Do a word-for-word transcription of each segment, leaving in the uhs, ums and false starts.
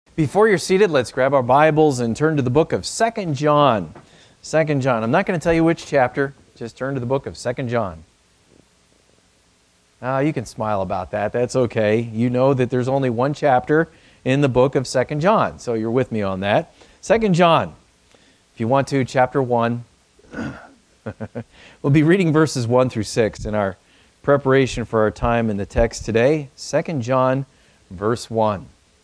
Before you're seated, let's grab our Bibles and turn to the book of Second John. Second John. I'm not going to tell you which chapter. Just turn to the book of Second John. Ah, you can smile about that. That's okay. You know that there's only one chapter in the book of Second John, so you're with me on that. Second John. If you want to, chapter one. We'll be reading verses one through six in our preparation for our time in the text today. Second John, verse one.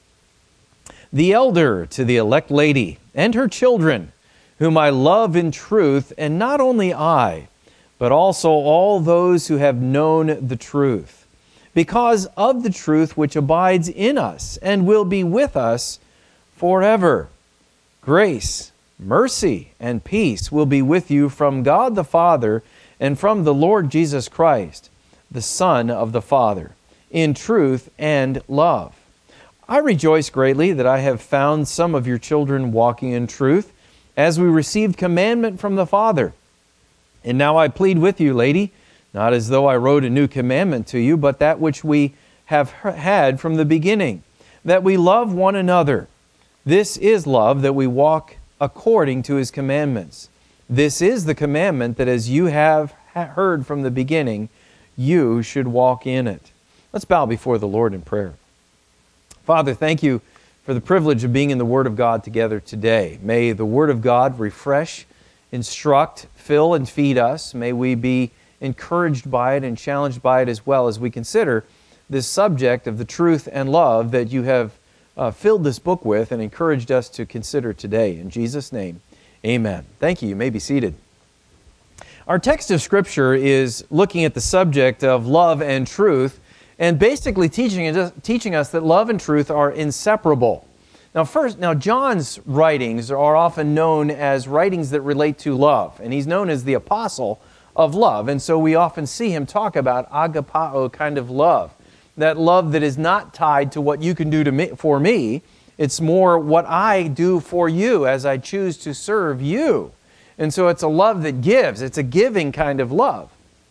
The elder to the elect lady and her children, whom I love in truth, and not only I, but also all those who have known the truth, because of the truth which abides in us and will be with us forever. Grace, mercy, and peace will be with you from God the Father and from the Lord Jesus Christ, the Son of the Father, in truth and love. I rejoice greatly that I have found some of your children walking in truth, as we received commandment from the Father. And now I plead with you, lady, not as though I wrote a new commandment to you, but that which we have had from the beginning, that we love one another. This is love, that we walk according to His commandments. This is the commandment, that as you have heard from the beginning, you should walk in it. Let's bow before the Lord in prayer. Father, thank you for the privilege of being in the Word of God together today. May the Word of God refresh, instruct, fill, and feed us. May we be encouraged by it and challenged by it as well as we consider this subject of the truth and love that you have uh, filled this book with and encouraged us to consider today. In Jesus' name, amen. Thank you. You may be seated. Our text of Scripture is looking at the subject of love and truth, and basically teaching, teaching us that love and truth are inseparable. Now first, now John's writings are often known as writings that relate to love, and he's known as the apostle of love, and so we often see him talk about agapao kind of love, that love that is not tied to what you can do to me, for me. It's more what I do for you as I choose to serve you. And so it's a love that gives. It's a giving kind of love.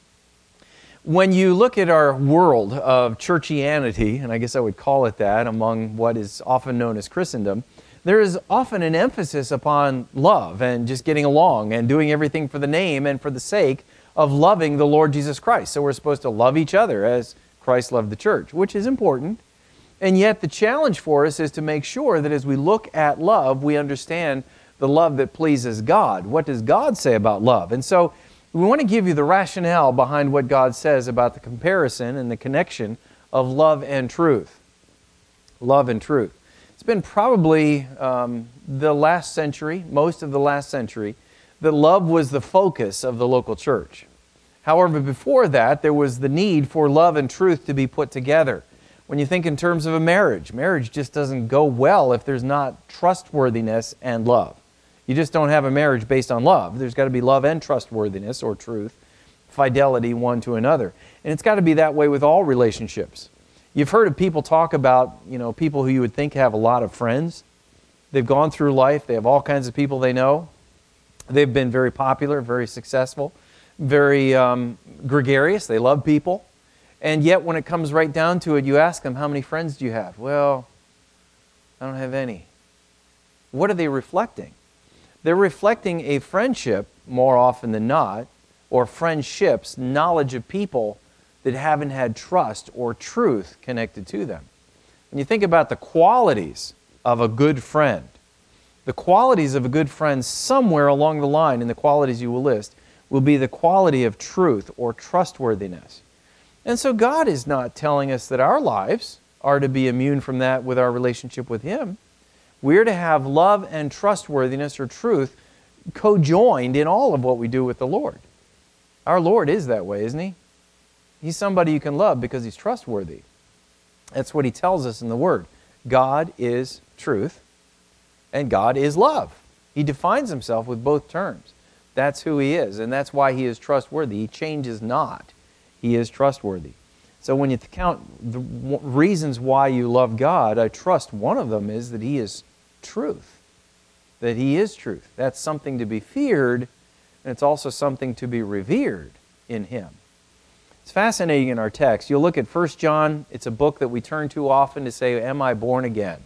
When you look at our world of churchianity, and I guess I would call it that among what is often known as Christendom, there is often an emphasis upon love and just getting along and doing everything for the name and for the sake of loving the Lord Jesus Christ. So we're supposed to love each other as Christ loved the church, which is important. And yet the challenge for us is to make sure that as we look at love, we understand the love that pleases God. What does God say about love? And so we want to give you the rationale behind what God says about the comparison and the connection of love and truth. Love and truth. It's been probably um, the last century, most of the last century, that love was the focus of the local church. However, before that, there was the need for love and truth to be put together. When you think in terms of a marriage, marriage just doesn't go well if there's not trustworthiness and love. You just don't have a marriage based on love. There's got to be love and trustworthiness or truth, fidelity one to another. And it's got to be that way with all relationships. You've heard of people talk about, you know, people who you would think have a lot of friends. They've gone through life. They have all kinds of people they know. They've been very popular, very successful, very um, gregarious. They love people. And yet when it comes right down to it, you ask them, how many friends do you have? Well, I don't have any. What are they reflecting? They're reflecting a friendship, more often than not, or friendships, knowledge of people that haven't had trust or truth connected to them. When you think about the qualities of a good friend, the qualities of a good friend somewhere along the line in the qualities you will list will be the quality of truth or trustworthiness. And so God is not telling us that our lives are to be immune from that with our relationship with Him. We're to have love and trustworthiness or truth co-joined in all of what we do with the Lord. Our Lord is that way, isn't He? He's somebody you can love because He's trustworthy. That's what He tells us in the Word. God is truth and God is love. He defines Himself with both terms. That's who He is, and that's why He is trustworthy. He changes not. He is trustworthy. So when you count the reasons why you love God, I trust one of them is that He is truth. That He is truth. That's something to be feared, and it's also something to be revered in Him. It's fascinating in our text. You'll look at First John. It's a book that we turn to often to say, am I born again?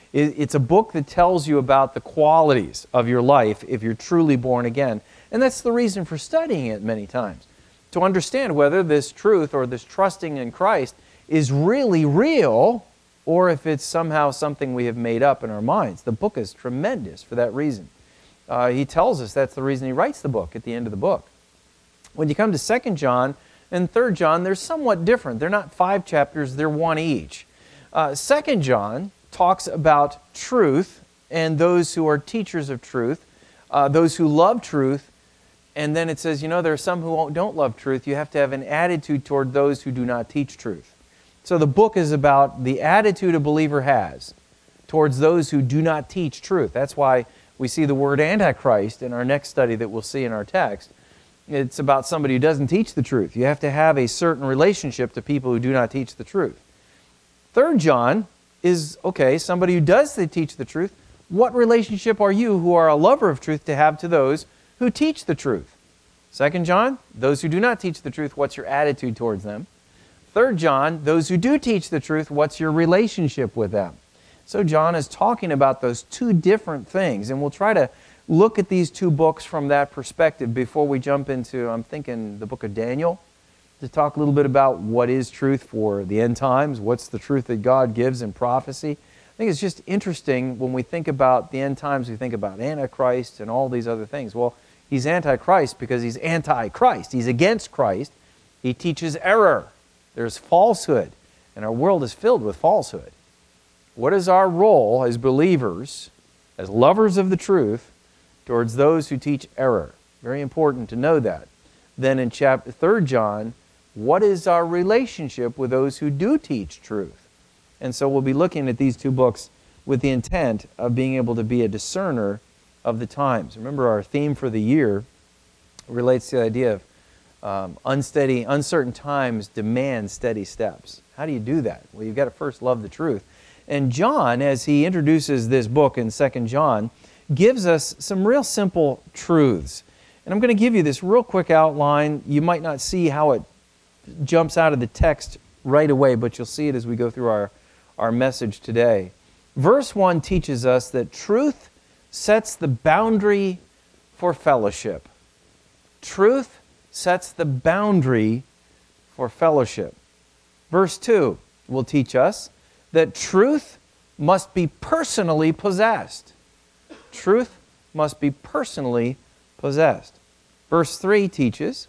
It, it's a book that tells you about the qualities of your life if you're truly born again. And that's the reason for studying it many times. To understand whether this truth or this trusting in Christ is really real or if it's somehow something we have made up in our minds. The book is tremendous for that reason. Uh, he tells us that's the reason he writes the book at the end of the book. When you come to Second John and Third John, they're somewhat different. They're not five chapters, they're one each. Uh, Second John talks about truth and those who are teachers of truth, uh, those who love truth, and then it says, you know, there are some who don't love truth. You have to have an attitude toward those who do not teach truth. So the book is about the attitude a believer has towards those who do not teach truth. That's why we see the word Antichrist in our next study that we'll see in our text. It's about somebody who doesn't teach the truth. You have to have a certain relationship to people who do not teach the truth. Third John is, okay, somebody who does teach the truth. What relationship are you, who are a lover of truth, to have to those who teach the truth? Second John, those who do not teach the truth, what's your attitude towards them? Third John, those who do teach the truth, what's your relationship with them? So John is talking about those two different things, and we'll try to look at these two books from that perspective before we jump into, I'm thinking, the book of Daniel, to talk a little bit about what is truth for the end times, what's the truth that God gives in prophecy. I think it's just interesting when we think about the end times, we think about Antichrist and all these other things. Well, he's Antichrist because he's anti-Christ. He's against Christ. He teaches error. There's falsehood, and our world is filled with falsehood. What is our role as believers, as lovers of the truth, towards those who teach error? Very important to know that. Then in chapter Third John, what is our relationship with those who do teach truth? And so we'll be looking at these two books with the intent of being able to be a discerner of the times. Remember, our theme for the year relates to the idea of um, unsteady, uncertain times demand steady steps. How do you do that? Well, you've got to first love the truth. And John, as he introduces this book in Second John, gives us some real simple truths. And I'm going to give you this real quick outline. You might not see how it jumps out of the text right away, but you'll see it as we go through our, our message today. Verse one teaches us that truth sets the boundary for fellowship. Truth sets the boundary for fellowship. Verse two will teach us that truth must be personally possessed. Truth must be personally possessed. Verse three teaches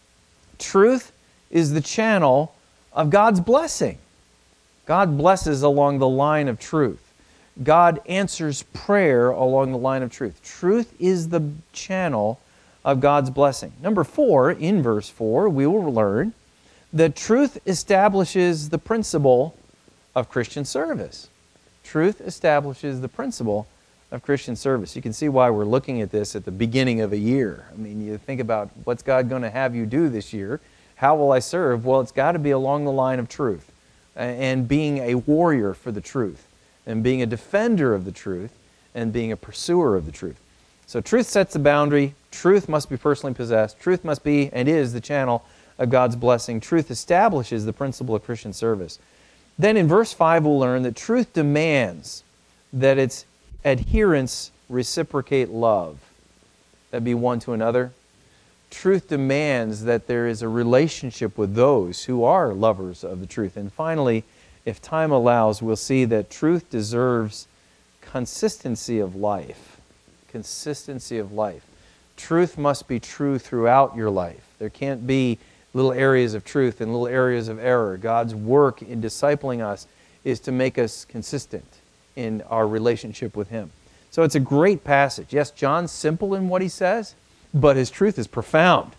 truth is the channel of God's blessing. God blesses along the line of truth. God answers prayer along the line of truth. Truth is the channel of God's blessing. Number four, in verse four, we will learn that truth establishes the principle of Christian service. Truth establishes the principle of Christian service. You can see why we're looking at this at the beginning of a year. I mean, you think about what's God going to have you do this year? How will I serve? Well, it's got to be along the line of truth and being a warrior for the truth and being a defender of the truth and being a pursuer of the truth. So truth sets the boundary. Truth must be personally possessed. Truth must be and is the channel of God's blessing. Truth establishes the principle of Christian service. Then in verse five, we'll learn that truth demands that its adherents reciprocate love. That be one to another. Truth demands that there is a relationship with those who are lovers of the truth. And finally, if time allows, we'll see that truth deserves consistency of life. Consistency of life. Truth must be true throughout your life. There can't be little areas of truth and little areas of error. God's work in discipling us is to make us consistent in our relationship with Him. So it's a great passage. Yes, John's simple in what he says, but his truth is profound.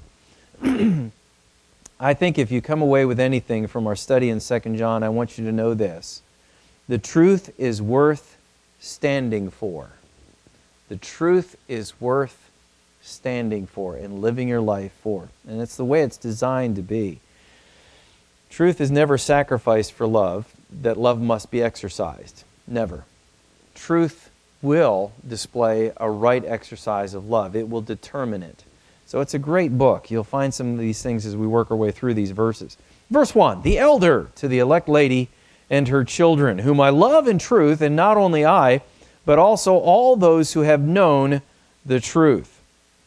I think if you come away with anything from our study in Second John, I want you to know this. The truth is worth standing for. The truth is worth standing for and living your life for. And it's the way it's designed to be. Truth is never sacrificed for love, that love must be exercised. Never. Truth will display a right exercise of love. It will determine it. So it's a great book. You'll find some of these things as we work our way through these verses. Verse one, the elder to the elect lady and her children, whom I love in truth, and not only I, but also all those who have known the truth.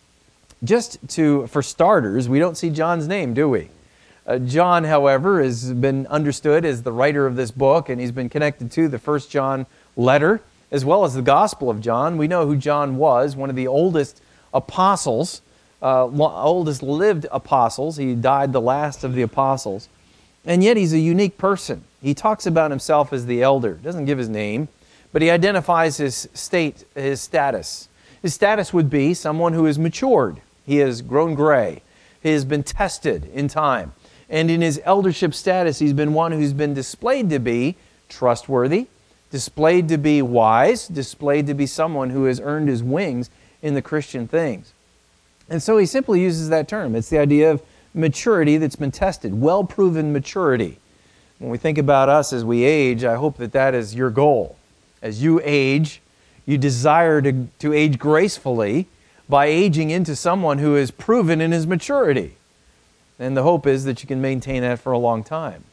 Just to, for starters, we don't see John's name, do we? Uh, John, however, has been understood as the writer of this book, and he's been connected to the First John letter, as well as the Gospel of John. We know who John was, one of the oldest apostles, uh, oldest lived apostles. He died the last of the apostles. And yet he's a unique person. He talks about himself as the elder. Doesn't give his name, but he identifies his state, his status. His status would be someone who is matured. He has grown gray. He has been tested in time. And in his eldership status, he's been one who's been displayed to be trustworthy, displayed to be wise, displayed to be someone who has earned his wings in the Christian things. And so he simply uses that term. It's the idea of maturity that's been tested, well-proven maturity. When we think about us as we age, I hope that that is your goal. As you age, you desire to, to age gracefully by aging into someone who is proven in his maturity. And the hope is that you can maintain that for a long time,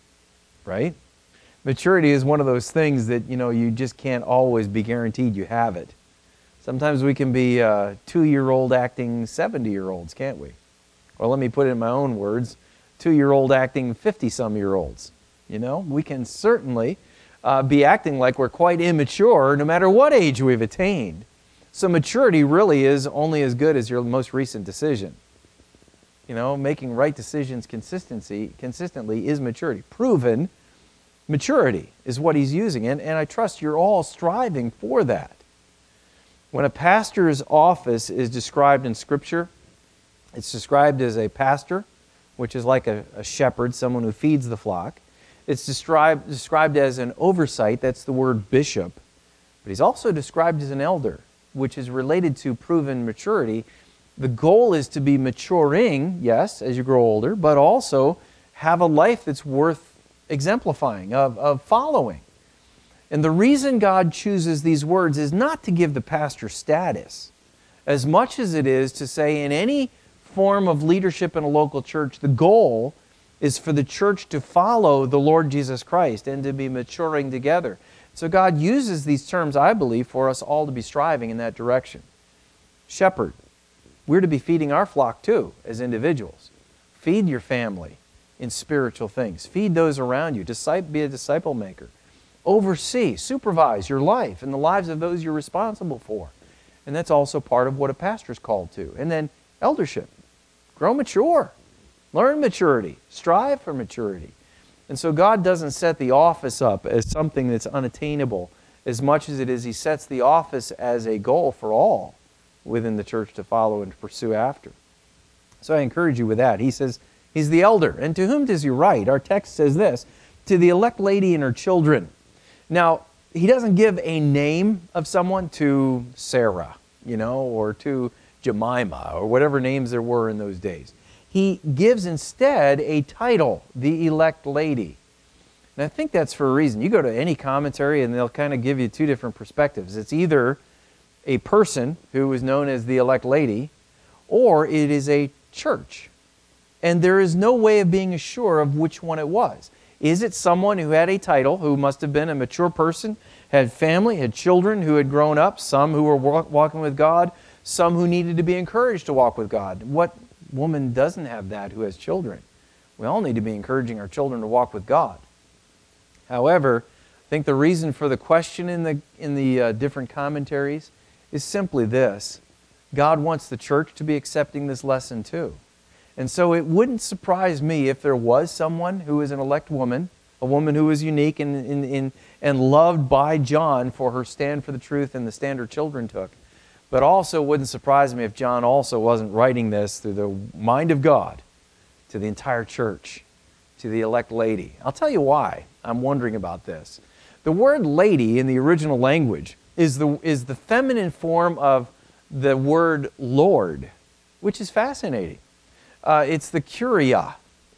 right? Maturity is one of those things that, you know, you just can't always be guaranteed you have it. Sometimes we can be uh, two-year-old acting seventy-year-olds, can't we? Or let me put it in my own words, two-year-old acting fifty-some-year-olds. You know, we can certainly uh, be acting like we're quite immature no matter what age we've attained. So maturity really is only as good as your most recent decision. You know, making right decisions consistency, consistently is maturity. Proven maturity is what he's using. And, and I trust you're all striving for that. When a pastor's office is described in Scripture, it's described as a pastor, which is like a, a shepherd, someone who feeds the flock. It's described, described as an oversight, that's the word bishop. But he's also described as an elder, which is related to proven maturity. The goal is to be maturing, yes, as you grow older, but also have a life that's worth exemplifying, of, of following. And the reason God chooses these words is not to give the pastor status, as much as it is to say in any form of leadership in a local church, the goal is for the church to follow the Lord Jesus Christ and to be maturing together. So God uses these terms, I believe, for us all to be striving in that direction. Shepherd. We're to be feeding our flock too, as individuals. Feed your family in spiritual things. Feed those around you. Disciple, be a disciple maker. Oversee, supervise your life and the lives of those you're responsible for. And that's also part of what a pastor's called to. And then eldership. Grow mature. Learn maturity. Strive for maturity. And so God doesn't set the office up as something that's unattainable as much as it is He sets the office as a goal for all within the church to follow and to pursue after. So I encourage you with that. He says, He's the elder. And to whom does He write? Our text says this, to the elect lady and her children. Now, He doesn't give a name of someone, to Sarah, you know, or to Jemima, or whatever names there were in those days. He gives instead a title, the elect lady. And I think that's for a reason. You go to any commentary and they'll kind of give you two different perspectives. It's either a person who is known as the elect lady, or it is a church. And there is no way of being sure of which one it was. Is it someone who had a title, who must have been a mature person, had family, had children who had grown up, some who were walk, walking with God, some who needed to be encouraged to walk with God? What woman doesn't have that who has children? We all need to be encouraging our children to walk with God. However, I think the reason for the question in the, in the uh, different commentaries is simply this. God wants the church to be accepting this lesson too. And so it wouldn't surprise me if there was someone who is an elect woman, a woman who is unique and, and, and, and loved by John for her stand for the truth and the stand her children took. But also wouldn't surprise me if John also wasn't writing this through the mind of God to the entire church, to the elect lady. I'll tell you why I'm wondering about this. The word lady in the original language is the, is the feminine form of the word Lord, which is fascinating. Uh, it's the curia.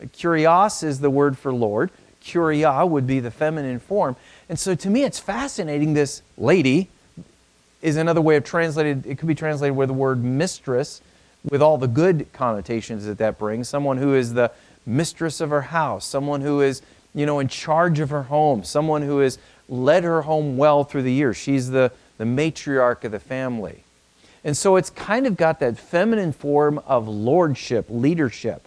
Kurios is the word for Lord. Curia would be the feminine form. And so to me it's fascinating, this lady is another way of translated, it could be translated with the word mistress, with all the good connotations that that brings. Someone who is the mistress of her house, someone who is you know, in charge of her home, someone who has led her home well through the years. She's the, the matriarch of the family. And so it's kind of got that feminine form of lordship, leadership.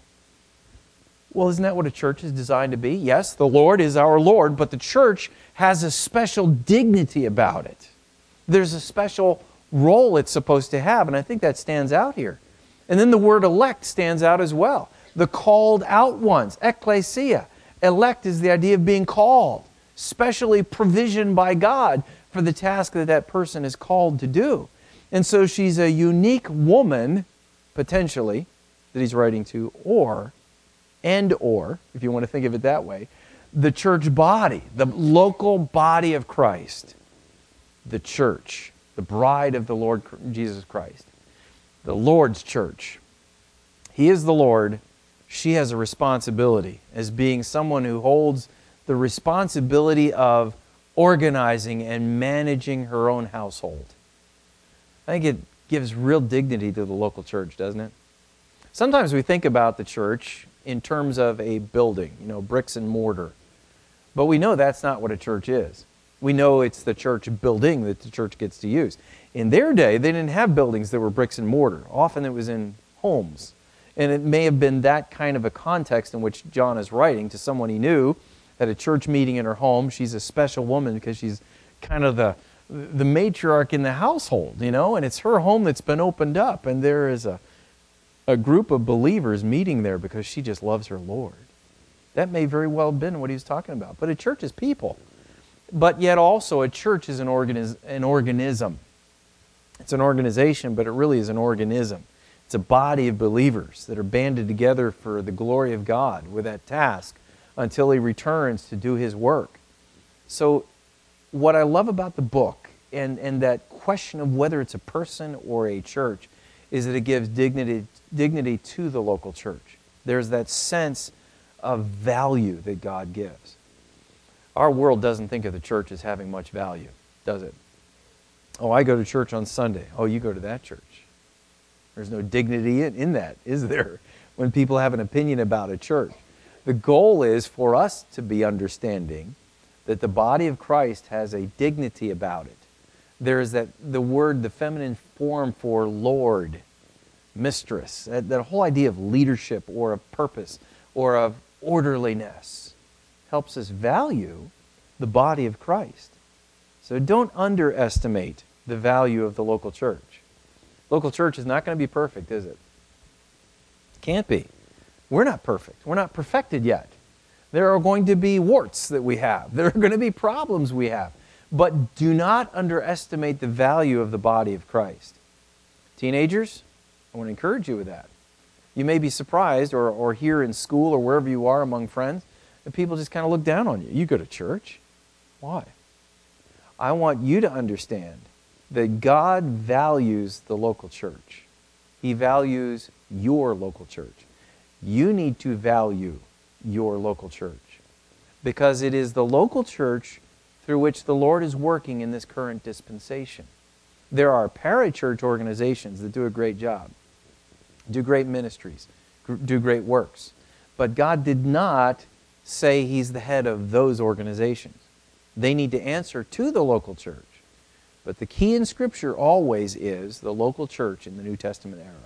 Well, isn't that what a church is designed to be? Yes, the Lord is our Lord, but the church has a special dignity about it. There's a special role it's supposed to have, and I think that stands out here. And then the word elect stands out as well. The called out ones, ecclesia. Elect is the idea of being called, specially provisioned by God for the task that that person is called to do. And so she's a unique woman, potentially, that he's writing to, or, and or, if you want to think of it that way, the church body, the local body of Christ, the church, the bride of the Lord Jesus Christ, the Lord's church. He is the Lord. She has a responsibility as being someone who holds the responsibility of organizing and managing her own household. I think it gives real dignity to the local church, doesn't it? Sometimes we think about the church in terms of a building, you know, bricks and mortar. But we know that's not what a church is. We know it's the church building that the church gets to use. In their day, they didn't have buildings that were bricks and mortar. Often it was in homes. And it may have been that kind of a context in which John is writing to someone he knew at a church meeting in her home. She's a special woman because she's kind of the, the matriarch in the household, you know, and it's her home that's been opened up. And there is a, a group of believers meeting there because she just loves her Lord. That may very well have been what he was talking about. But a church is people. But yet also a church is an, organiz- an organism. It's an organization, but it really is an organism. It's a body of believers that are banded together for the glory of God with that task until He returns to do His work. So what I love about the book and, and that question of whether it's a person or a church is that it gives dignity, dignity to the local church. There's that sense of value that God gives. Our world doesn't think of the church as having much value, does it? Oh, I go to church on Sunday. Oh, you go to that church. There's no dignity in, in that, is there? When people have an opinion about a church. The goal is for us to be understanding that the body of Christ has a dignity about it. There is that the word, the feminine form for Lord, mistress, that, that whole idea of leadership or of purpose or of orderliness helps us value the body of Christ. So don't underestimate the value of the local church. Local church is not going to be perfect, is it? Can't be. We're not perfect. We're not perfected yet. There are going to be warts that we have. There are going to be problems we have. But do not underestimate the value of the body of Christ. Teenagers, I want to encourage you with that. You may be surprised, or, or here in school or wherever you are among friends, that people just kind of look down on you. You go to church. Why? I want you to understand that God values the local church. He values your local church. You need to value your local church because it is the local church through which the Lord is working in this current dispensation. There are parachurch organizations that do a great job, do great ministries, do great works. But God did not say He's the head of those organizations. They need to answer to the local church. But the key in Scripture always is the local church in the New Testament era.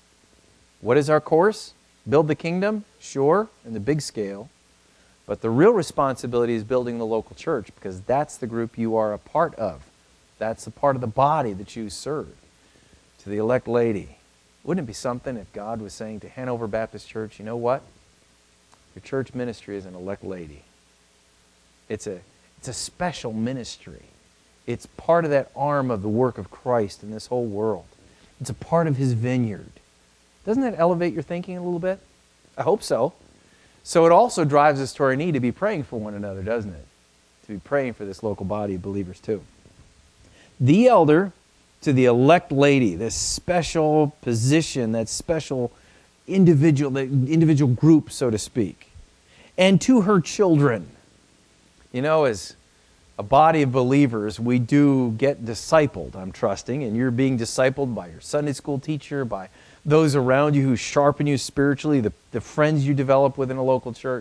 What is our course? Build the kingdom? Sure, in the big scale. But the real responsibility is building the local church because that's the group you are a part of. That's the part of the body that you serve. To the elect lady, wouldn't it be something if God was saying to Hanover Baptist Church, you know what? Your church ministry is an elect lady. It's a, it's a special ministry. It's part of that arm of the work of Christ in this whole world. It's a part of His vineyard. Doesn't that elevate your thinking a little bit? I hope so. So it also drives us to our need to be praying for one another, doesn't it? To be praying for this local body of believers too. The elder to the elect lady, this special position, that special individual, the individual group, so to speak. And to her children. You know, as a body of believers, we do get discipled, I'm trusting, and you're being discipled by your Sunday school teacher, by those around you who sharpen you spiritually, the, the friends you develop within a local church.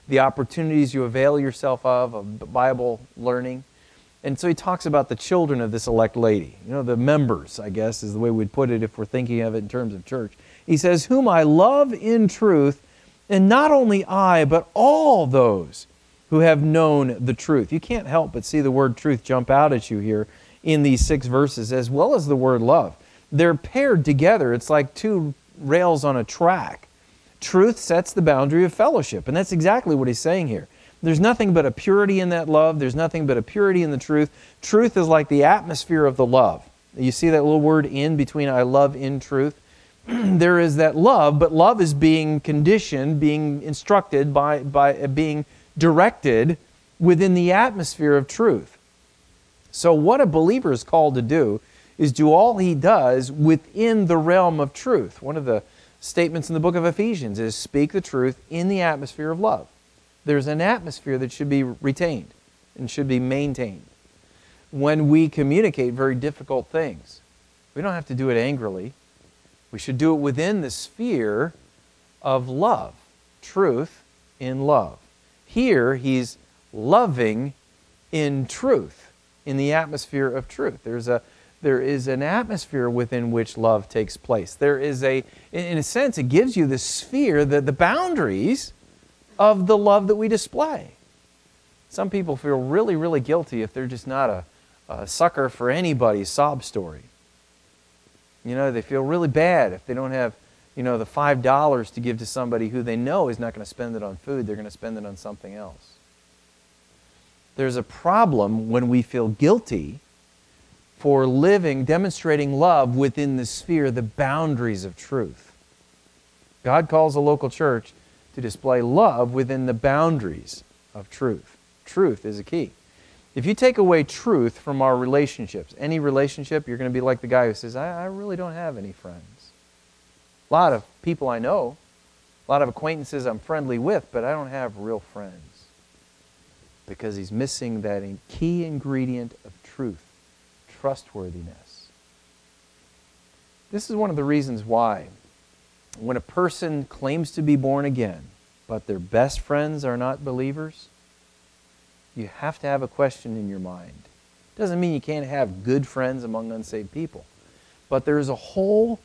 the opportunities you avail yourself of, of Bible learning. And so he talks about the children of this elect lady. You know, the members, I guess, is the way we'd put it if we're thinking of it in terms of church. He says, whom I love in truth, and not only I, but all those who have known the truth. You can't help but see the word truth jump out at you here in these six verses, as well as the word love. They're paired together. It's like two rails on a track. Truth sets the boundary of fellowship, and that's exactly what he's saying here. There's nothing but a purity in that love. There's nothing but a purity in the truth. Truth is like the atmosphere of the love. You see that little word in between I love in truth? There is that love, but love is being conditioned, being instructed, by, by being directed within the atmosphere of truth. So what a believer is called to do is do all he does within the realm of truth. One of the statements in the book of Ephesians is speak the truth in the atmosphere of love. There's an atmosphere that should be retained and should be maintained. When we communicate very difficult things, we don't have to do it angrily. We should do it within the sphere of love, truth in love. Here, he's loving in truth, in the atmosphere of truth. There's a, there is an atmosphere within which love takes place. There is a, in a sense, it gives you the sphere, the, the boundaries of the love that we display. Some people feel really, really guilty if they're just not a, a sucker for anybody's sob story. You know, they feel really bad if they don't have, you know, the five dollars to give to somebody who they know is not going to spend it on food. They're going to spend it on something else. There's a problem when we feel guilty for living, demonstrating love within the sphere, the boundaries of truth. God calls a local church to display love within the boundaries of truth. Truth is a key. If you take away truth from our relationships, any relationship, you're going to be like the guy who says, I, I really don't have any friends. A lot of people I know, a lot of acquaintances I'm friendly with, but I don't have real friends. Because he's missing that key ingredient of truth, trustworthiness. This is one of the reasons why when a person claims to be born again, but their best friends are not believers, you have to have a question in your mind. Doesn't mean you can't have good friends among unsaved people, but there's a whole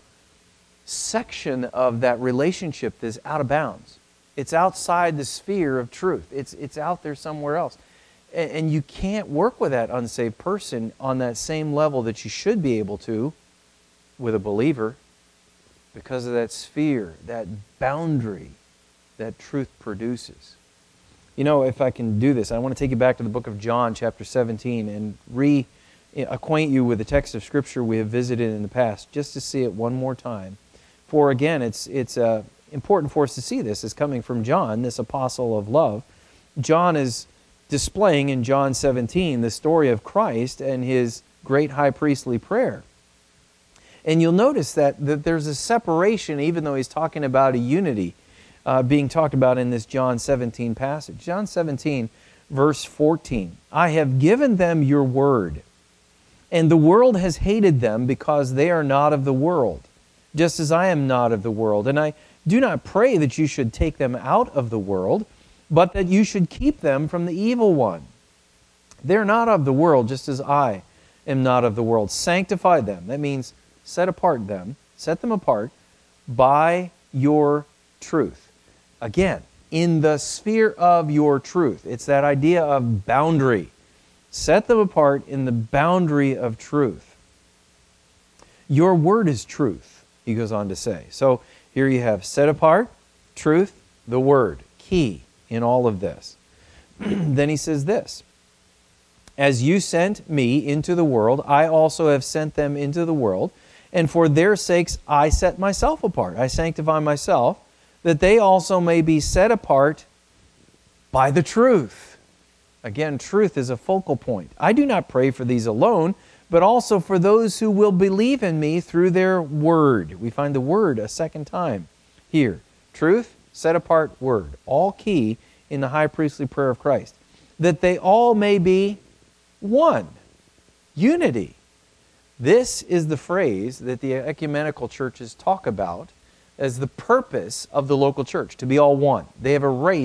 section of that relationship that's out of bounds. It's outside the sphere of truth. It's, it's out there somewhere else. And, and you can't work with that unsaved person on that same level that you should be able to with a believer, because of that sphere, that boundary that truth produces. You know, if I can do this, I want to take you back to the book of John, chapter seventeen, and re-acquaint you with the text of Scripture we have visited in the past, just to see it one more time. For again, it's, it's uh, important for us to see this as coming from John, this apostle of love. John is displaying in John seventeen the story of Christ and his great high priestly prayer. And you'll notice that, that there's a separation, even though he's talking about a unity uh, being talked about in this John seventeen passage. John seventeen, verse fourteen. I have given them your word, and the world has hated them because they are not of the world, just as I am not of the world. And I do not pray that you should take them out of the world, but that you should keep them from the evil one. They're not of the world, just as I am not of the world. Sanctify them. That means set apart them, set them apart by your truth. Again, in the sphere of your truth. It's that idea of boundary. Set them apart in the boundary of truth. Your word is truth, he goes on to say. So here you have set apart, truth, the word, key in all of this. Then he says this, as you sent me into the world, I also have sent them into the world, and for their sakes I set myself apart. I sanctify myself, that they also may be set apart by the truth. Again, truth is a focal point. I do not pray for these alone, but also for those who will believe in me through their word. We find the word a second time here. Truth, set apart, word. All key in the high priestly prayer of Christ. That they all may be one. Unity. This is the phrase that the ecumenical churches talk about as the purpose of the local church, to be all one. They have erased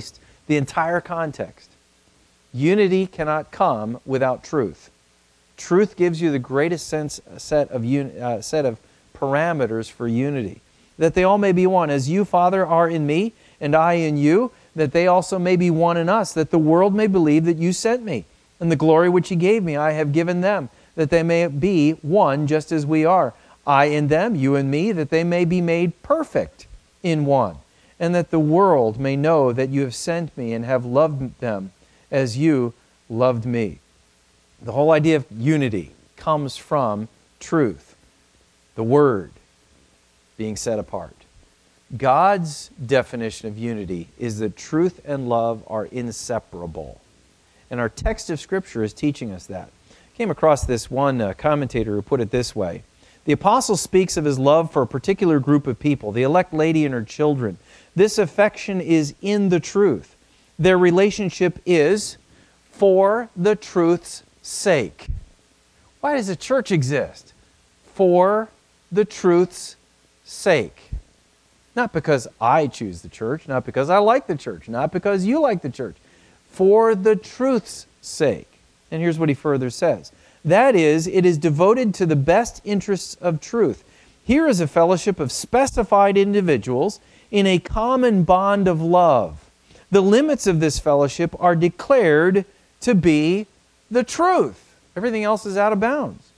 the entire context. Unity cannot come without truth. Truth gives you the greatest sense, set of un, uh, set of parameters for unity. That they all may be one, as you, Father, are in me, and I in you, that they also may be one in us, that the world may believe that you sent me. And the glory which you gave me I have given them, that they may be one just as we are. I in them, you in me, that they may be made perfect in one, and that the world may know that you have sent me and have loved them as you loved me. The whole idea of unity comes from truth, the Word being set apart. God's definition of unity is that truth and love are inseparable. And our text of Scripture is teaching us that. I came across this one uh, commentator who put it this way. The apostle speaks of his love for a particular group of people, the elect lady and her children. This affection is in the truth. Their relationship is for the truth's sake. Why does a church exist? For the truth's sake. Not because I choose the church, not because I like the church, not because you like the church. For the truth's sake. And here's what he further says. That is, it is devoted to the best interests of truth. Here is a fellowship of specified individuals in a common bond of love. The limits of this fellowship are declared to be the truth. Everything else is out of bounds.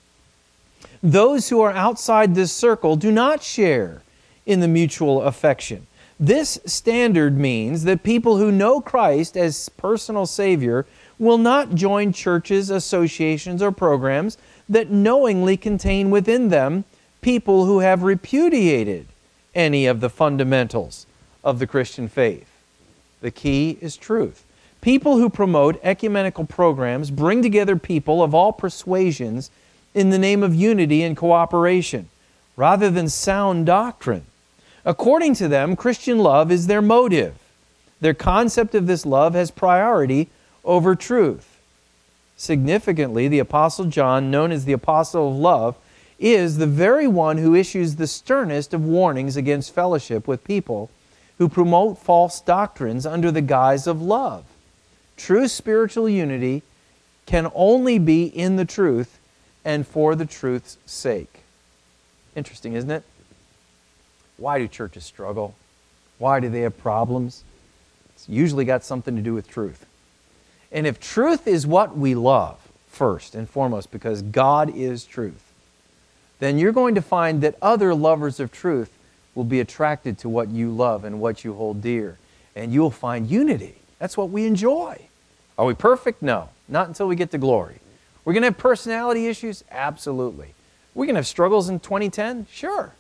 Those who are outside this circle do not share in the mutual affection. This standard means that people who know Christ as personal Savior will not join churches, associations, or programs that knowingly contain within them people who have repudiated any of the fundamentals of the Christian faith. The key is truth. People who promote ecumenical programs bring together people of all persuasions in the name of unity and cooperation, rather than sound doctrine. According to them, Christian love is their motive. Their concept of this love has priority over truth. Significantly, the Apostle John, known as the Apostle of Love, is the very one who issues the sternest of warnings against fellowship with people who promote false doctrines under the guise of love. True spiritual unity can only be in the truth and for the truth's sake. Interesting, isn't it? Why do churches struggle? Why do they have problems? It's usually got something to do with truth. And if truth is what we love, first and foremost, because God is truth, then you're going to find that other lovers of truth will be attracted to what you love and what you hold dear. And you'll find unity. That's what we enjoy. Are we perfect? No. Not until we get to glory. We're going to have personality issues? Absolutely. We're going to have struggles in twenty ten? Sure.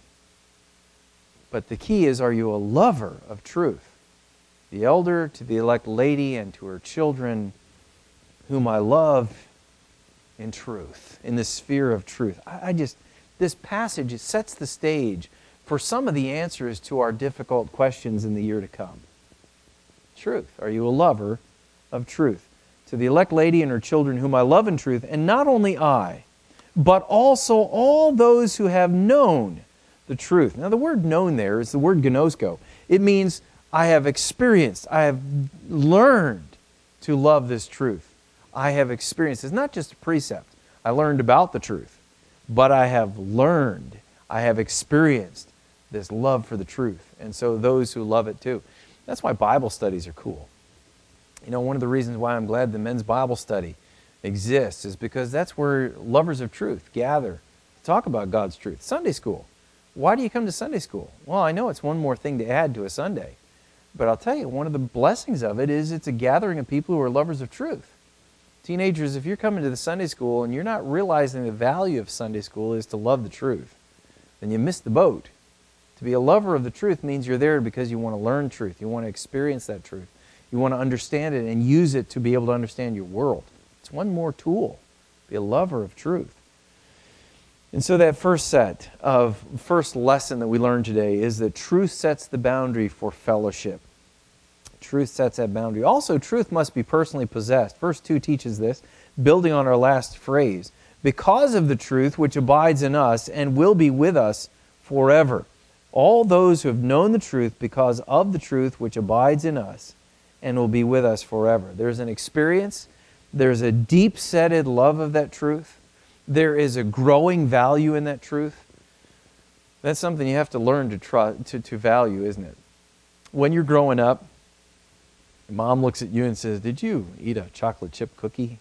But the key is, are you a lover of truth? The elder to the elect lady and to her children, whom I love in truth, in the sphere of truth. I, I just, this passage, it sets the stage for some of the answers to our difficult questions in the year to come. Truth. Are you a lover of truth? To the elect lady and her children, whom I love in truth, and not only I, but also all those who have known the truth. Now, the word known there is the word gnosko. It means I have experienced, I have learned to love this truth. I have experienced. It's not just a precept. I learned about the truth, but I have learned, I have experienced this love for the truth. And so those who love it too. That's why Bible studies are cool. You know, one of the reasons why I'm glad the men's Bible study exists is because that's where lovers of truth gather to talk about God's truth. Sunday school. Why do you come to Sunday school? Well, I know it's one more thing to add to a Sunday. But I'll tell you, one of the blessings of it is it's a gathering of people who are lovers of truth. Teenagers, if you're coming to the Sunday school and you're not realizing the value of Sunday school is to love the truth, then you missed the boat. To be a lover of the truth means you're there because you want to learn truth. You want to experience that truth. You want to understand it and use it to be able to understand your world. It's one more tool. Be a lover of truth. And so that first set of, first lesson that we learned today is that truth sets the boundary for fellowship. Truth sets that boundary. Also, truth must be personally possessed. Verse two teaches this, building on our last phrase. Because of the truth which abides in us and will be with us forever. All those who have known the truth because of the truth which abides in us and will be with us forever. There's an experience, there's a deep-setted love of that truth, there is a growing value in that truth. That's something you have to learn to, try, to, to value, isn't it? When you're growing up, Mom looks at you and says, "Did you eat a chocolate chip cookie?"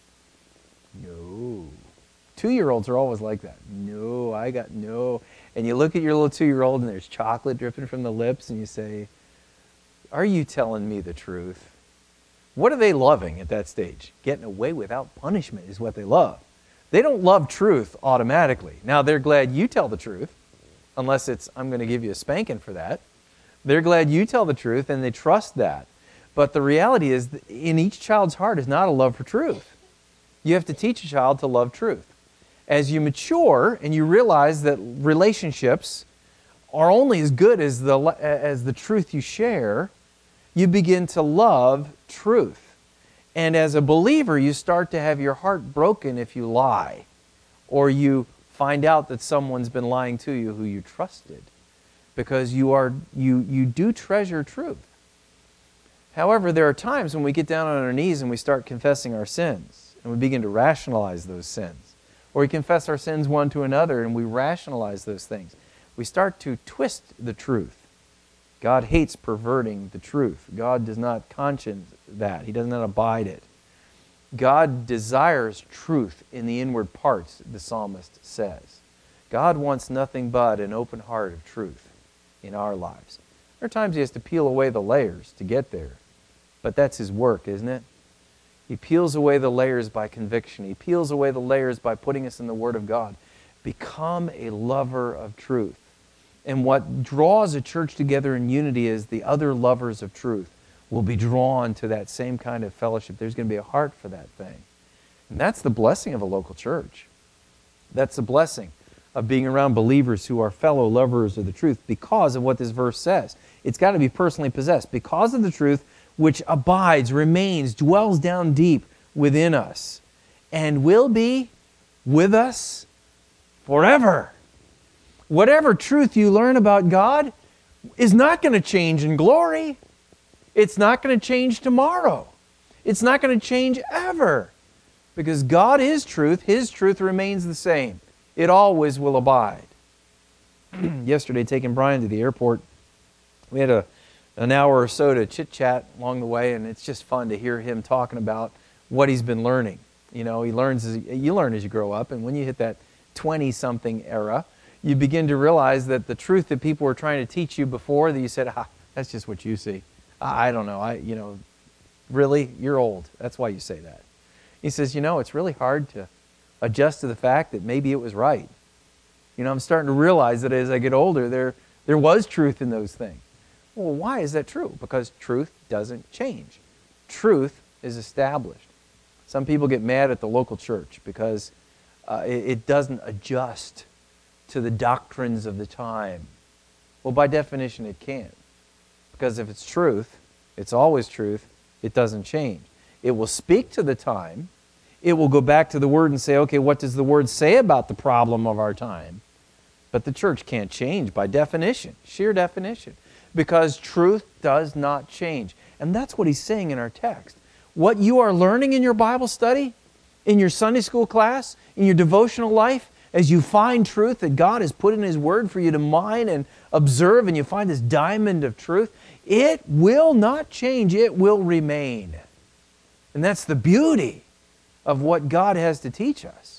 No. Two-year-olds are always like that. No, I got no. And you look at your little two-year-old and there's chocolate dripping from the lips and you say, "Are you telling me the truth?" What are they loving at that stage? Getting away without punishment is what they love. They don't love truth automatically. Now, they're glad you tell the truth, unless it's, "I'm going to give you a spanking for that." They're glad you tell the truth and they trust that. But the reality is, in each child's heart is not a love for truth. You have to teach a child to love truth. As you mature and you realize that relationships are only as good as the, as the truth you share, you begin to love truth. And as a believer, you start to have your heart broken if you lie, or you find out that someone's been lying to you who you trusted, because you, are, you, you do treasure truth. However, there are times when we get down on our knees and we start confessing our sins, and we begin to rationalize those sins. Or we confess our sins one to another and we rationalize those things. We start to twist the truth. God hates perverting the truth. God does not conscience that. He does not abide it. God desires truth in the inward parts, the psalmist says. God wants nothing but an open heart of truth in our lives. There are times He has to peel away the layers to get there. But that's His work, isn't it? He peels away the layers by conviction. He peels away the layers by putting us in the Word of God. Become a lover of truth. And what draws a church together in unity is the other lovers of truth will be drawn to that same kind of fellowship. There's going to be a heart for that thing. And that's the blessing of a local church. That's the blessing of being around believers who are fellow lovers of the truth because of what this verse says. It's got to be personally possessed. Because of the truth which abides, remains, dwells down deep within us, and will be with us forever. Whatever truth you learn about God is not going to change in glory. It's not going to change tomorrow. It's not going to change ever. Because God is truth. His truth remains the same. It always will abide. Yesterday, taking Brian to the airport, we had a an hour or so to chit-chat along the way, and it's just fun to hear him talking about what he's been learning. You know, he learns as, you learn as you grow up, and when you hit that twenty-something era, you begin to realize that the truth that people were trying to teach you before, that you said, ah, that's just what you see. I don't know, I, you know, really, you're old. That's why you say that. He says, you know, it's really hard to adjust to the fact that maybe it was right. You know, I'm starting to realize that as I get older, there, there was truth in those things. Well, why is that true? Because truth doesn't change. Truth is established. Some people get mad at the local church because uh, it, it doesn't adjust to the doctrines of the time. Well, by definition, it can't. Because if it's truth, it's always truth, it doesn't change. It will speak to the time. It will go back to the Word and say, okay, what does the Word say about the problem of our time? But the church can't change by definition, sheer definition. Because truth does not change. And that's what he's saying in our text. What you are learning in your Bible study, in your Sunday school class, in your devotional life, as you find truth that God has put in His Word for you to mine and observe, and you find this diamond of truth, it will not change. It will remain. And that's the beauty of what God has to teach us.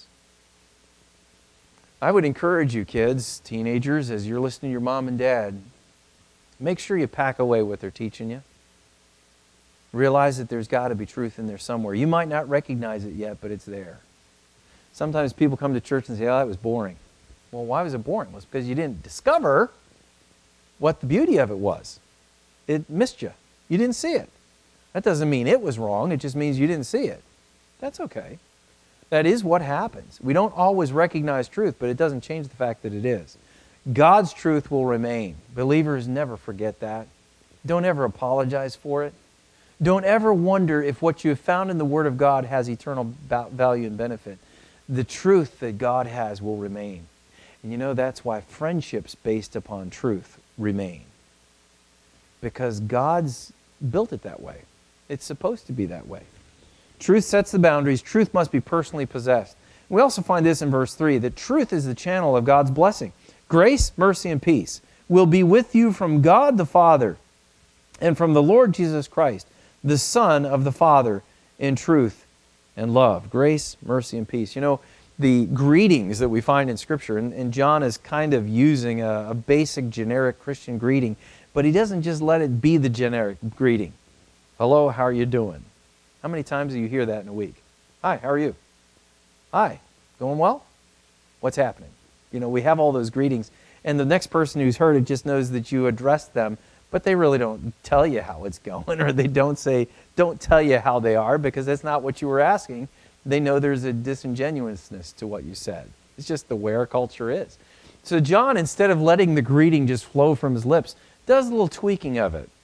I would encourage you, kids, teenagers, as you're listening to your mom and dad, make sure you pack away what they're teaching you. Realize that there's got to be truth in there somewhere. You might not recognize it yet, but it's there. Sometimes people come to church and say, oh, that was boring. Well, why was it boring? Well, it's because you didn't discover what the beauty of it was. It missed you. You didn't see it. That doesn't mean it was wrong. It just means you didn't see it. That's okay. That is what happens. We don't always recognize truth, but it doesn't change the fact that it is. God's truth will remain. Believers never forget that. Don't ever apologize for it. Don't ever wonder if what you have found in the Word of God has eternal value and benefit. The truth that God has will remain. And you know, that's why friendships based upon truth remain. Because God's built it that way. It's supposed to be that way. Truth sets the boundaries. Truth must be personally possessed. We also find this in verse three, that truth is the channel of God's blessing. Grace, mercy, and peace will be with you from God the Father and from the Lord Jesus Christ, the Son of the Father, in truth and love. Grace, mercy, and peace. You know, the greetings that we find in Scripture, and, and John is kind of using a, a basic generic Christian greeting, but he doesn't just let it be the generic greeting. Hello, how are you doing? How many times do you hear that in a week? Hi, how are you? Hi, going well? What's happening? You know, we have all those greetings, and the next person who's heard it just knows that you addressed them, but they really don't tell you how it's going, or they don't say, don't tell you how they are, because that's not what you were asking. They know there's a disingenuousness to what you said. It's just the way our culture is. So John, instead of letting the greeting just flow from his lips, does a little tweaking of it.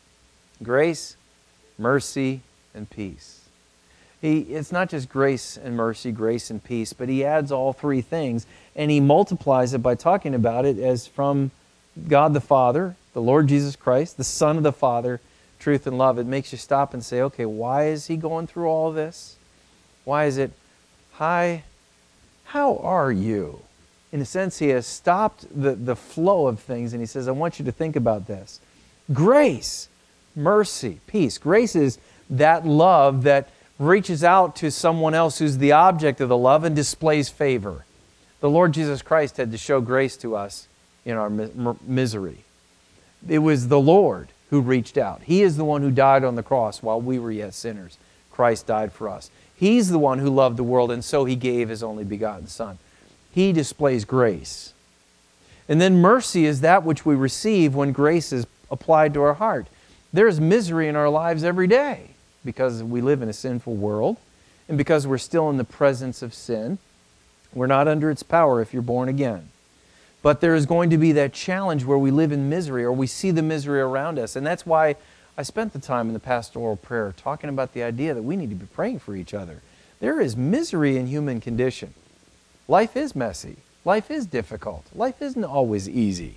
Grace, mercy, and peace. He, it's not just grace and mercy, grace and peace, but he adds all three things, and he multiplies it by talking about it as from God the Father, the Lord Jesus Christ, the Son of the Father, truth and love. It makes you stop and say, okay, why is he going through all this? Why is it, hi, how are you? In a sense, he has stopped the, the flow of things, and he says, I want you to think about this. Grace, mercy, peace. Grace is that love that reaches out to someone else who's the object of the love and displays favor. The Lord Jesus Christ had to show grace to us in our mi- misery. It was the Lord who reached out. He is the one who died on the cross while we were yet sinners. Christ died for us. He's the one who loved the world, and so he gave his only begotten Son. He displays grace. And then mercy is that which we receive when grace is applied to our heart. There's misery in our lives every day because we live in a sinful world and because we're still in the presence of sin. We're not under its power if you're born again. But there is going to be that challenge where we live in misery or we see the misery around us. And that's why I spent the time in the pastoral prayer talking about the idea that we need to be praying for each other. There is misery in human condition. Life is messy. Life is difficult. Life isn't always easy.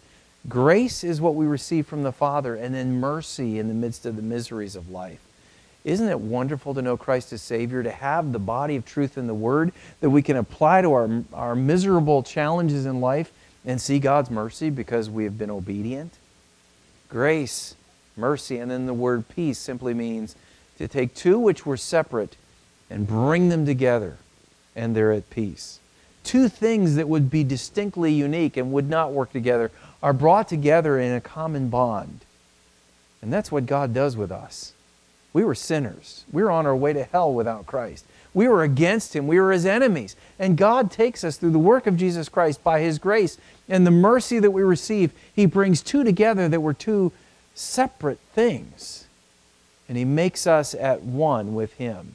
Grace is what we receive from the Father, and then mercy in the midst of the miseries of life. Isn't it wonderful to know Christ as Savior, to have the body of truth in the Word that we can apply to our, our miserable challenges in life and see God's mercy because we have been obedient? Grace, mercy, and then the word peace simply means to take two which were separate and bring them together, and they're at peace. Two things that would be distinctly unique and would not work together are brought together in a common bond. And that's what God does with us. We were sinners. We were on our way to hell without Christ. We were against Him. We were His enemies. And God takes us through the work of Jesus Christ by His grace and the mercy that we receive. He brings two together that were two separate things. And He makes us at one with Him.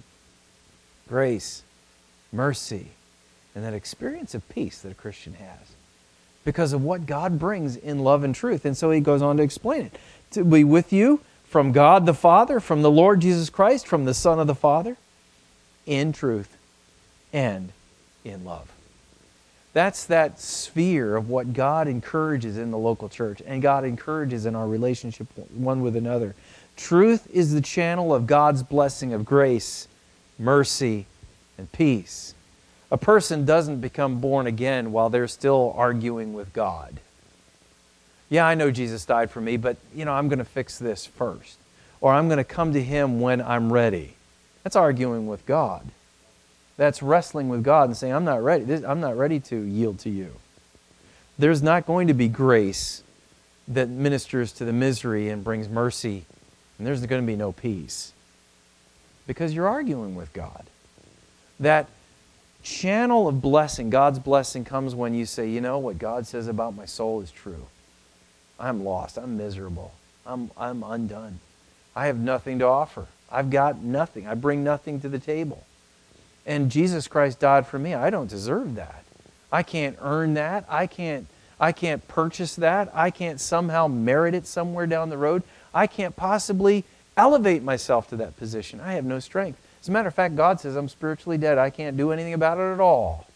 Grace, mercy, and that experience of peace that a Christian has because of what God brings in love and truth. And so he goes on to explain it. To be with you from God the Father, from the Lord Jesus Christ, from the Son of the Father, in truth and in love. That's that sphere of what God encourages in the local church and God encourages in our relationship one with another. Truth is the channel of God's blessing of grace, mercy, and peace. A person doesn't become born again while they're still arguing with God. Yeah, I know Jesus died for me, but you know, I'm going to fix this first. Or I'm going to come to Him when I'm ready. That's arguing with God. That's wrestling with God and saying, I'm not ready. I'm not ready to yield to you. There's not going to be grace that ministers to the misery and brings mercy, and there's going to be no peace. Because you're arguing with God. That channel of blessing, God's blessing, comes when you say, you know, what God says about my soul is true. I'm lost. I'm miserable. I'm, I'm undone. I have nothing to offer. I've got nothing. I bring nothing to the table. And Jesus Christ died for me. I don't deserve that. I can't earn that. I can't, I can't purchase that. I can't somehow merit it somewhere down the road. I can't possibly elevate myself to that position. I have no strength. As a matter of fact, God says I'm spiritually dead. I can't do anything about it at all.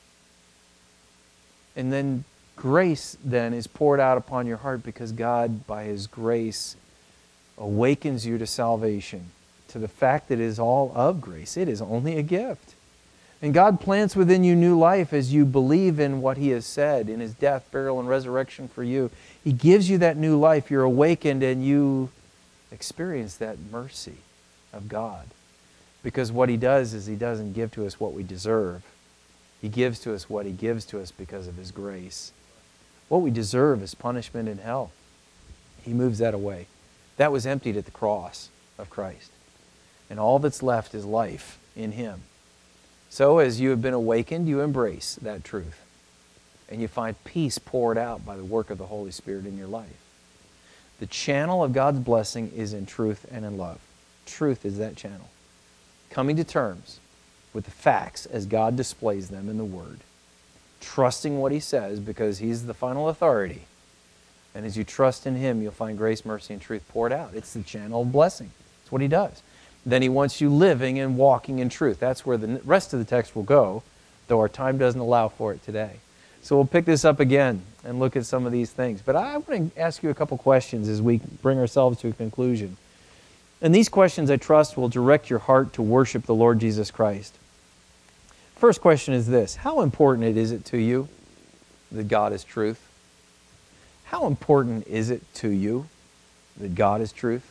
And then grace then is poured out upon your heart because God, by His grace, awakens you to salvation, to the fact that it is all of grace. It is only a gift. And God plants within you new life as you believe in what He has said, in His death, burial, and resurrection for you. He gives you that new life. You're awakened and you experience that mercy of God. Because what He does is He doesn't give to us what we deserve. He gives to us what He gives to us because of His grace. What we deserve is punishment in hell. He moves that away. That was emptied at the cross of Christ. And all that's left is life in Him. So as you have been awakened, you embrace that truth. And you find peace poured out by the work of the Holy Spirit in your life. The channel of God's blessing is in truth and in love. Truth is that channel. Coming to terms with the facts as God displays them in the Word. Trusting what He says because He's the final authority. And as you trust in Him, you'll find grace, mercy, and truth poured out. It's the channel of blessing. It's what He does. Then He wants you living and walking in truth. That's where the rest of the text will go, though our time doesn't allow for it today. So we'll pick this up again and look at some of these things. But I want to ask you a couple questions as we bring ourselves to a conclusion. And these questions, I trust, will direct your heart to worship the Lord Jesus Christ. First question is this: how important is it to you that God is truth? How important is it to you that God is truth?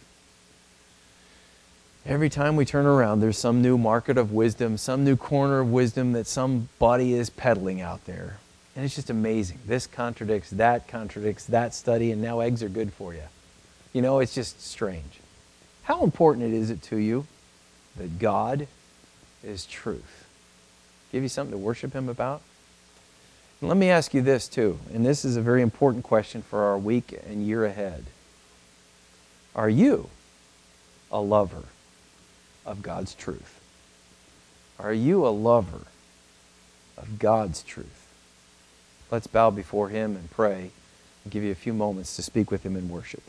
Every time we turn around, there's some new market of wisdom, some new corner of wisdom that somebody is peddling out there. And it's just amazing. This contradicts, that contradicts, that study, and now eggs are good for you. You know, it's just strange. How important is it to you that God is truth? Give you something to worship Him about? And let me ask you this too, and this is a very important question for our week and year ahead. Are you a lover of God's truth? Are you a lover of God's truth? Let's bow before Him and pray and give you a few moments to speak with Him in worship.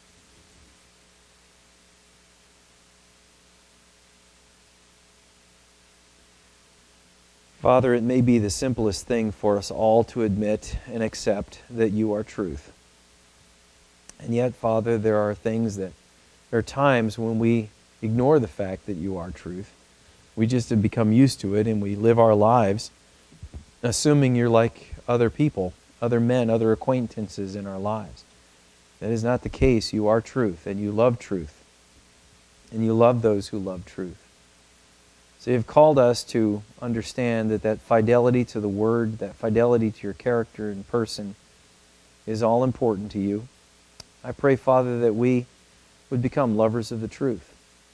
Father, it may be the simplest thing for us all to admit and accept that You are truth. And yet, Father, there are things that, there are times when we ignore the fact that You are truth. We just have become used to it and we live our lives assuming You're like other people, other men, other acquaintances in our lives. That is not the case. You are truth and You love truth. And You love those who love truth. So You've called us to understand that that fidelity to the Word, that fidelity to Your character and person is all important to You. I pray, Father, that we would become lovers of the truth.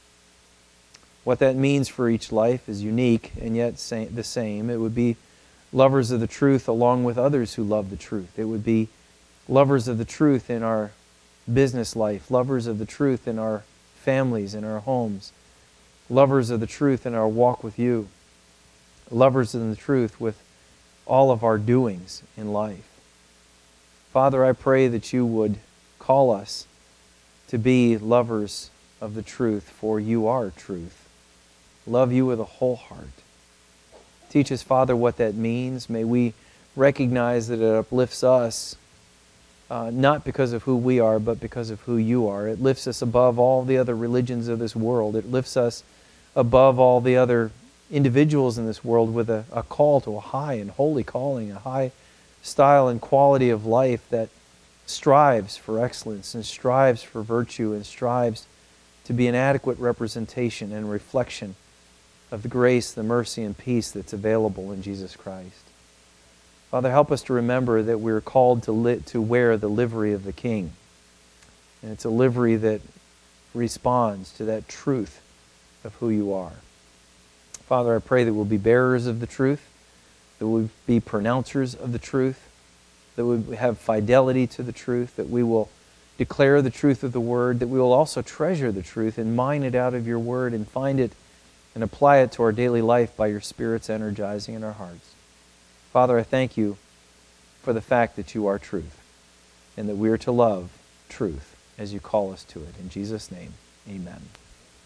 What that means for each life is unique and yet the same. It would be lovers of the truth along with others who love the truth. It would be lovers of the truth in our business life, lovers of the truth in our families, in our homes, lovers of the truth in our walk with You, lovers of the truth with all of our doings in life. Father, I pray that You would call us to be lovers of the truth, for You are truth. Love You with a whole heart. Teach us, Father, what that means. May we recognize that it uplifts us, uh, not because of who we are, but because of who You are. It lifts us above all the other religions of this world. It lifts us above all the other individuals in this world with a, a call to a high and holy calling, a high style and quality of life that strives for excellence and strives for virtue and strives to be an adequate representation and reflection of the grace, the mercy, and peace that's available in Jesus Christ. Father, help us to remember that we're called to, li- to wear the livery of the King. And it's a livery that responds to that truth of who You are. Father, I pray that we'll be bearers of the truth, that we'll be pronouncers of the truth, that we have fidelity to the truth, that we will declare the truth of the Word, that we will also treasure the truth and mine it out of Your Word and find it and apply it to our daily life by Your Spirit's energizing in our hearts. Father, I thank You for the fact that You are truth and that we are to love truth as You call us to it. In Jesus' name, amen.